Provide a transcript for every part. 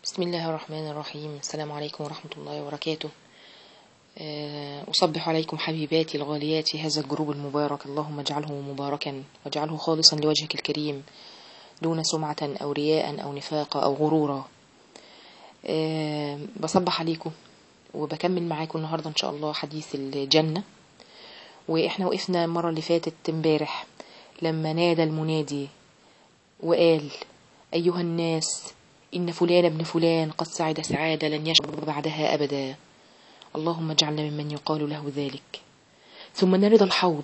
بسم الله الرحمن الرحيم. السلام عليكم ورحمة الله وبركاته. أصبح عليكم حبيباتي الغاليات في هذا الجروب المبارك، اللهم اجعله مباركا واجعله خالصا لوجهك الكريم دون سمعة أو رياء أو نفاق أو غرورا. بصبح عليكم وبكمل معاكم النهاردة إن شاء الله حديث الجنة. وإحنا وقفنا المرة اللي فاتت امبارح لما نادى المنادي وقال: أيها الناس، إن فلان ابن فلان قد سعد سعادة لن يشقى بعدها أبدا، اللهم اجعلنا ممن يقال له ذلك. ثم نرد الحوض،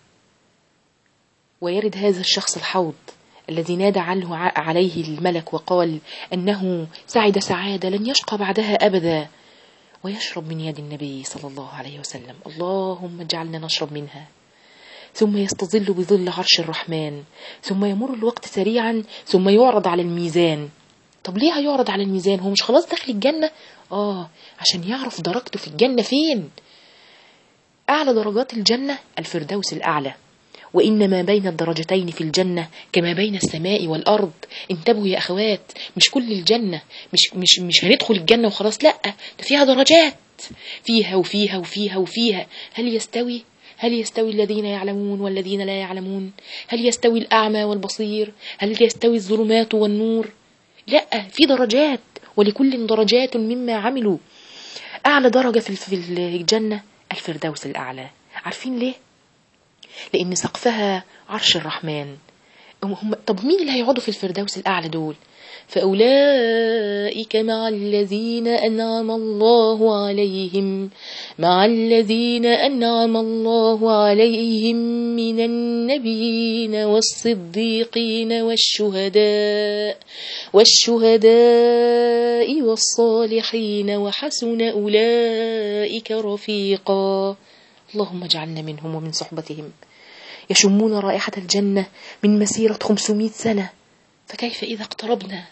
ويرد هذا الشخص الحوض الذي نادى عنه عليه الملك وقال أنه سعد سعادة لن يشقى بعدها أبدا، ويشرب من يد النبي صلى الله عليه وسلم، اللهم اجعلنا نشرب منها. ثم يستظل بظل عرش الرحمن، ثم يمر الوقت سريعا، ثم يعرض على الميزان. طب ليه هيعرض على الميزان؟ هو مش خلاص داخل الجنة؟ عشان يعرف درجته في الجنة فين. أعلى درجات الجنة الفردوس الأعلى، وإنما بين الدرجتين في الجنة كما بين السماء والأرض. انتبهوا يا أخوات، مش كل الجنة مش هندخل الجنة وخلاص، لأ، ده فيها درجات، فيها وفيها وفيها وفيها. هل يستوي الذين يعلمون والذين لا يعلمون؟ هل يستوي الأعمى والبصير؟ هل يستوي الظلمات والنور؟ لا، في درجات، ولكل درجات مما عملوا. أعلى درجة في الجنة الفردوس الأعلى. عارفين ليه؟ لأن سقفها عرش الرحمن. طب مين اللي هيقعدوا في الفردوس الأعلى دول؟ فأولئك مع الذين أنعم الله عليهم من النبيين والصديقين والشهداء والصالحين وحسن أولئك رفيقا، اللهم اجعلنا منهم ومن صحبتهم. يشمون رائحة الجنة من مسيرة 500 سنة، فكيف إذا اقتربنا؟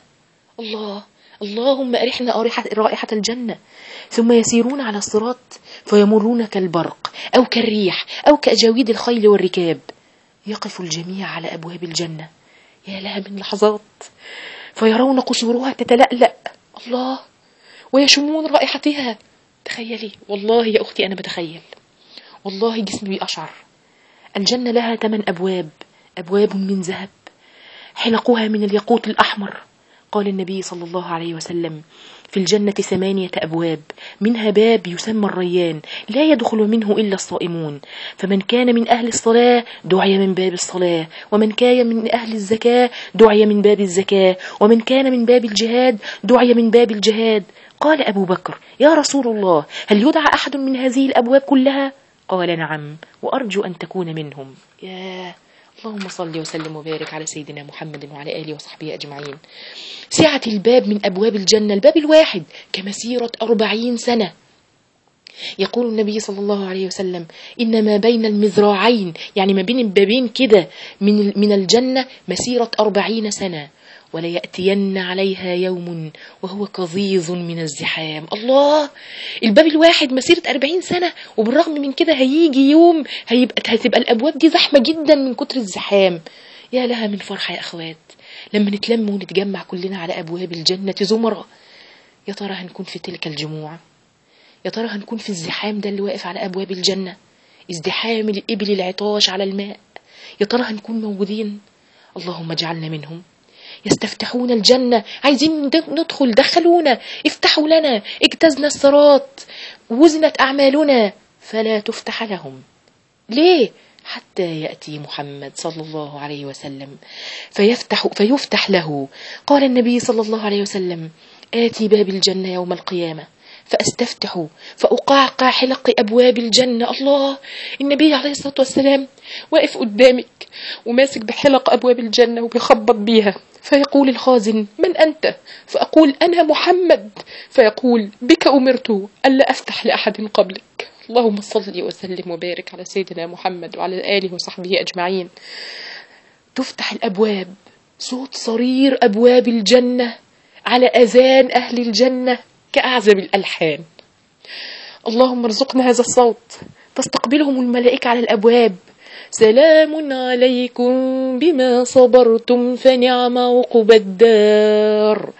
اللهم أرحنا رائحة الجنة. ثم يسيرون على الصراط فيمرون كالبرق أو كالريح أو كأجاويد الخيل والركاب. يقف الجميع على أبواب الجنة، يا لها من لحظات، فيرون قصورها تتلألأ، الله، ويشمون رائحتها. تخيلي، والله يا أختي أنا بتخيل، والله جسمي بيقشعر. الجنة لها 8 أبواب، أبواب من ذهب حلقها من الياقوت الأحمر. قال النبي صلى الله عليه وسلم: في الجنة 8 أبواب، منها باب يسمى الريان لا يدخل منه إلا الصائمون، فمن كان من أهل الصلاة دعي من باب الصلاة، ومن كان من أهل الزكاة دعي من باب الزكاة، ومن كان من باب الجهاد دعي من باب الجهاد. قال أبو بكر: يا رسول الله، هل يدعى أحد من هذه الأبواب كلها؟ قال: نعم، وأرجو أن تكون منهم. اللهم صل وسلم وبارك على سيدنا محمد وعلى آله وصحبه أجمعين. سعة الباب من أبواب الجنة، الباب الواحد كمسيرة 40 سنة. يقول النبي صلى الله عليه وسلم: إن ما بين المذراعين، يعني ما بين البابين كده من الجنة، مسيرة 40 سنة، وليأتين عليها يوم وهو كظيظ من الزحام. الله، الباب الواحد مسيرة 40 سنة، وبالرغم من كده هيجي يوم هتبقى الأبواب دي زحمة جدا من كتر الزحام. يا لها من فرحة يا أخوات لما نتلم ونتجمع كلنا على أبواب الجنة زمرة. يا ترى هنكون في تلك الجموع؟ يا ترى هنكون في الزحام ده اللي واقف على أبواب الجنة، ازدحام الإبل العطاش على الماء؟ يا ترى هنكون موجودين؟ اللهم اجعلنا منهم. يستفتحون الجنة، عايزين ندخل، دخلونا، افتحوا لنا، اجتزنا الصراط، وزنت أعمالنا، فلا تفتح لهم. ليه؟ حتى يأتي محمد صلى الله عليه وسلم فيفتح له. قال النبي صلى الله عليه وسلم: آتي باب الجنة يوم القيامة فأستفتح فأقعقع حلق أبواب الجنة. الله، النبي عليه الصلاة والسلام واقف قدامك وماسك بحلق أبواب الجنة وبيخبط بيها، فيقول الخازن: من أنت؟ فأقول: أنا محمد. فيقول: بك أمرت ألا أفتح لأحد قبلك. اللهم صل وسلم وبارك على سيدنا محمد وعلى آله وصحبه أجمعين. تفتح الأبواب، صوت صرير أبواب الجنة على أذان أهل الجنة كأعزب الألحان. اللهم ارزقنا هذا الصوت. تستقبلهم الملائكة على الأبواب: سلام عليكم بما صبرتم فنعم عقبى الدار.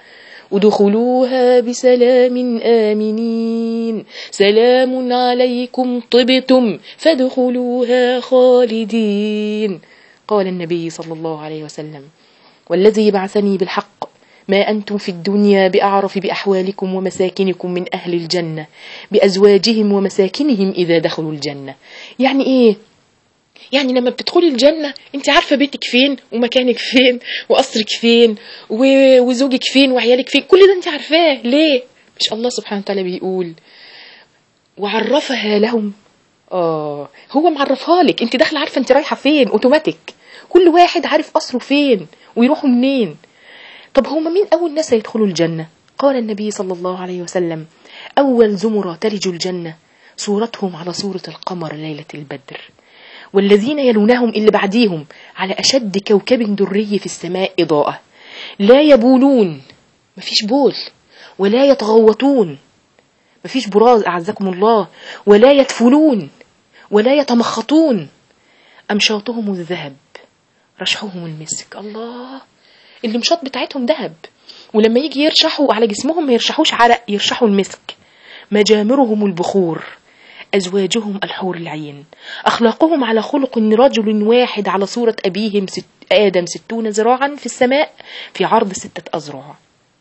ادخلوها بسلام آمنين سلام عليكم طبتم فادخلوها خالدين. قال النبي صلى الله عليه وسلم: والذي بعثني بالحق ما أنتم في الدنيا بأعرف بأحوالكم ومساكنكم من أهل الجنة بأزواجهم ومساكنهم إذا دخلوا الجنة. يعني إيه؟ يعني لما بتدخلي الجنة انت عارفة بيتك فين ومكانك فين وقصرك فين وزوجك فين وعيالك فين، كل ده انت عارفاه. ليه؟ مش الله سبحانه وتعالى بيقول وعرفها لهم؟ هو معرفها لك، انت داخله عارفة انت رايحة فين اوتوماتيك. كل واحد عارف قصره فين ويروحوا منين. طب هما مين أول ناس يدخلوا الجنة؟ قال النبي صلى الله عليه وسلم: أول زمرة تلج الجنة صورتهم على صورة القمر ليلة البدر، والذين يلونهم اللي بعديهم على أشد كوكب دري في السماء إضاءة، لا يبولون، مفيش بول، ولا يتغوطون، مفيش براز أعزكم الله، ولا يتفلون، ولا يتمخطون، أمشاطهم الذهب رشحهم المسك. الله، المشاط بتاعتهم ذهب، ولما يجي يرشحوا على جسمهم ما يرشحوش عرق، يرشحوا المسك. مجامرهم البخور، أزواجهم الحور العين، أخلاقهم على خلق رجل واحد على صورة أبيهم آدم 60 ذراعا في السماء في عرض 6 أذرع.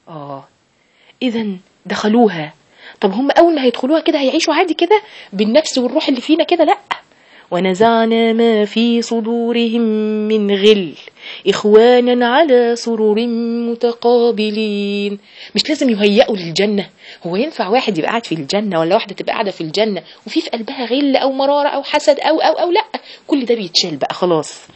إذن دخلوها. طب هم أول ما هيدخلوها كده هيعيشوا عادي كده بالنفس والروح اللي فينا كده؟ لأ. ونزعنا ما في صدورهم من غل إخوانا على سرر متقابلين. مش لازم يهيئوا للجنة. هو ينفع واحد يبقى قاعد في الجنة ولا واحدة تبقى قاعدة في الجنة وفي قلبها غل أو مرارة أو حسد أو لأ، كل ده بيتشال بقى خلاص.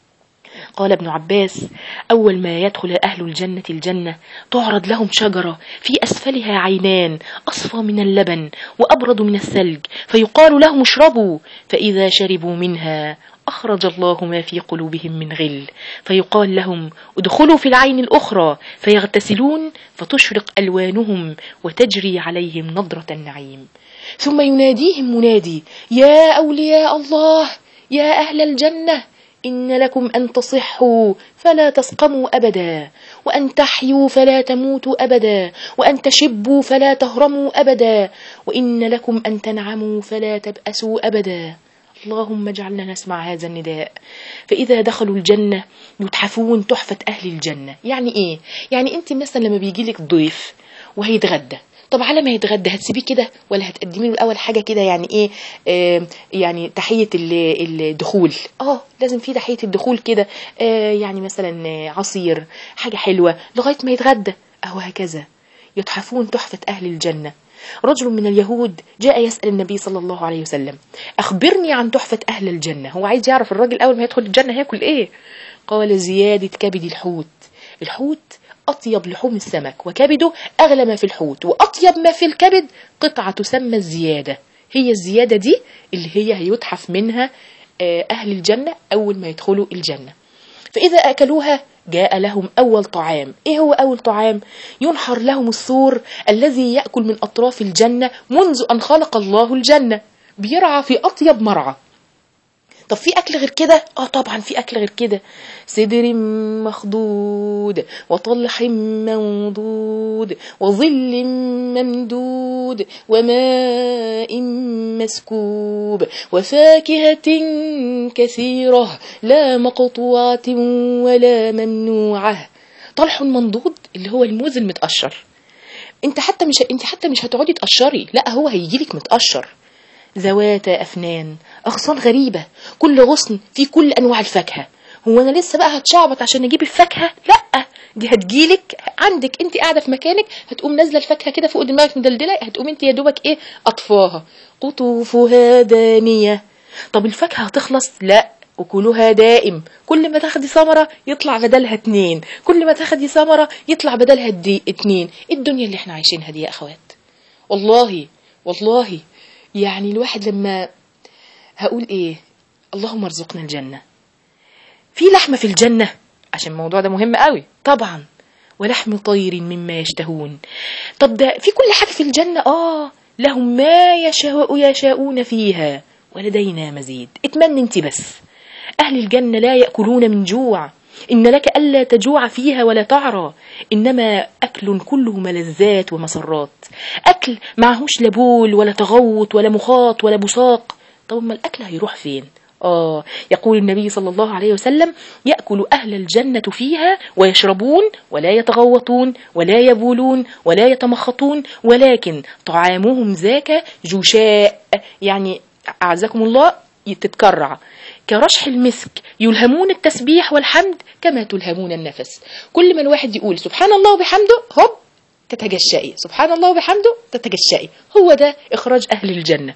قال ابن عباس: أول ما يدخل أهل الجنة الجنة تعرض لهم شجرة في أسفلها عينان أصفى من اللبن وأبرد من الثلج، فيقال لهم اشربوا، فإذا شربوا منها أخرج الله ما في قلوبهم من غل، فيقال لهم ادخلوا في العين الأخرى، فيغتسلون فتشرق ألوانهم وتجري عليهم نضرة النعيم. ثم يناديهم منادي: يا أولياء الله، يا أهل الجنة، إن لكم أن تصحوا فلا تسقموا أبدا، وأن تحيوا فلا تموتوا أبدا، وأن تشبوا فلا تهرموا أبدا، وإن لكم أن تنعموا فلا تبأسوا أبدا. اللهم اجعلنا نسمع هذا النداء. فإذا دخلوا الجنة يتحفون تحفة أهل الجنة. يعني إيه؟ يعني أنت مثلا لما بيجيلك ضيف وهيتغدى، طب على ما يتغدى هتسيبيه كده ولا هتقدمي له الاول حاجه كده؟ يعني ايه؟ يعني تحيه الدخول. لازم في تحيه الدخول كده، يعني مثلا عصير، حاجه حلوه لغايه ما يتغدى. هكذا يتحفون تحفه اهل الجنه. رجل من اليهود جاء يسأل النبي صلى الله عليه وسلم: أخبرني عن تحفة أهل الجنة. هو عايز يعرف الراجل أول ما يدخل الجنة هياكل إيه. قال: زيادة كبد الحوت. الحوت أطيب لحوم السمك، وكبده أغلى ما في الحوت، وأطيب ما في الكبد قطعة تسمى الزيادة. هي الزيادة دي اللي هي هيتحف منها أهل الجنة أول ما يدخلوا الجنة. فإذا أكلوها جاء لهم أول طعام. إيه هو أول طعام؟ ينحر لهم الثور الذي يأكل من أطراف الجنة منذ أن خلق الله الجنة، بيرعى في أطيب مرعى. طب في أكل غير كده؟ طبعا في أكل غير كده. سدر مخضود، وطلح منضود، وظل ممدود، وماء مسكوب، وفاكهة كثيرة لا مقطوعة ولا ممنوعة. طلح منضود اللي هو الموز المتقشر. انت حتى مش هتقعدي تقشري، لا هو هيجيلك متقشر. ذوات أفنان، أغصان غريبة، كل غصن فيه كل أنواع الفاكهة. هو أنا لسه بقى هتشعبط عشان أجيب الفاكهة؟ لأ، دي هتجيلك عندك انت قاعدة في مكانك، هتقوم نازلة الفاكهة كده فوق دماغك مدلدلة، هتقوم انت يا دوبك أطفاها. قطوفها دانية. طب الفاكهة هتخلص؟ لأ، وكلها دائم. كل ما تاخدي ثمرة يطلع بدلها 2، كل ما تاخدي ثمرة يطلع بدلها 2. الدنيا اللي احنا عايشينها دي يا أخوات، والله يعني الواحد لما هقول ايه، اللهم ارزقنا الجنة. في لحمة في الجنة، عشان الموضوع ده مهم قوي طبعا. ولحم طير مما يشتهون. طب ده في كل حاجة في الجنة. لهم ما يشاءون فيها ولدينا مزيد. اتمنى انت بس. اهل الجنة لا يأكلون من جوع إن لك ألا تجوع فيها ولا تعرى، إنما أكل كله ملذات ومسرات، أكل معهوش لا بول ولا تغوط ولا مخاط ولا بصاق. طب ما الأكل هيروح فين؟ يقول النبي صلى الله عليه وسلم: يأكل أهل الجنة فيها ويشربون ولا يتغوطون ولا يبولون ولا يتمخطون، ولكن طعامهم ذاك جشاء، يعني أعزكم الله تتكرع كرشح المسك، يلهمون التسبيح والحمد كما تلهمون النفس. كل ما الواحد يقول سبحان الله وبحمده هوب تتجشئي، سبحان الله وبحمده تتجشئي. هو ده إخراج أهل الجنة.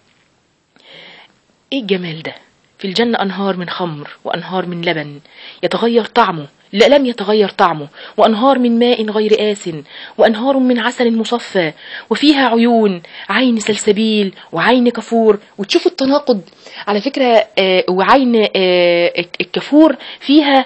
إيه الجمال ده؟ في الجنة أنهار من خمر وأنهار من لبن يتغير طعمه، لا لم يتغير طعمه، وأنهار من ماء غير آس، وأنهار من عسل مصفى، وفيها عيون، عين سلسبيل وعين كفور. وتشوفوا التناقض على فكرة. وعين الكفور فيها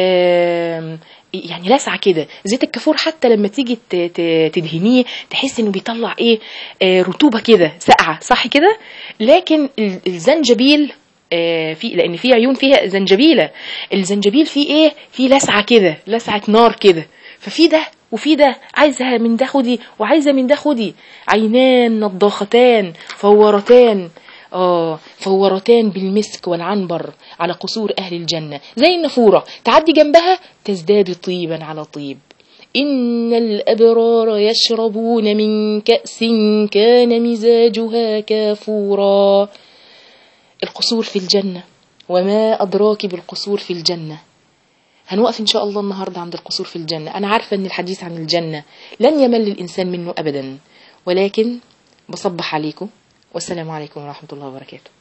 يعني لسعة كده. زيت الكافور حتى لما تيجي تدهنيه تحس انه بيطلع ايه، رطوبة كده ساقعة، صح كده. لكن الزنجبيل في، لان في عيون فيها زنجبيلة، الزنجبيل فيه ايه، فيه لسعة كده، لسعة نار كده. ففي ده وفي ده، عايزة من ده خدي وعايزة من ده خدي. عينان نضاختان فورتان، فورتان بالمسك والعنبر على قصور أهل الجنة، زي النافورة تعدي جنبها تزداد طيبا على طيب. إن الأبرار يشربون من كأس كان مزاجها كافورا. القصور في الجنة، وما أدراك بالقصور في الجنة. هنوقف إن شاء الله النهاردة عند القصور في الجنة. أنا عارفة أن الحديث عن الجنة لن يمل الإنسان منه أبدا، ولكن بصبح عليكم والسلام عليكم ورحمة الله وبركاته.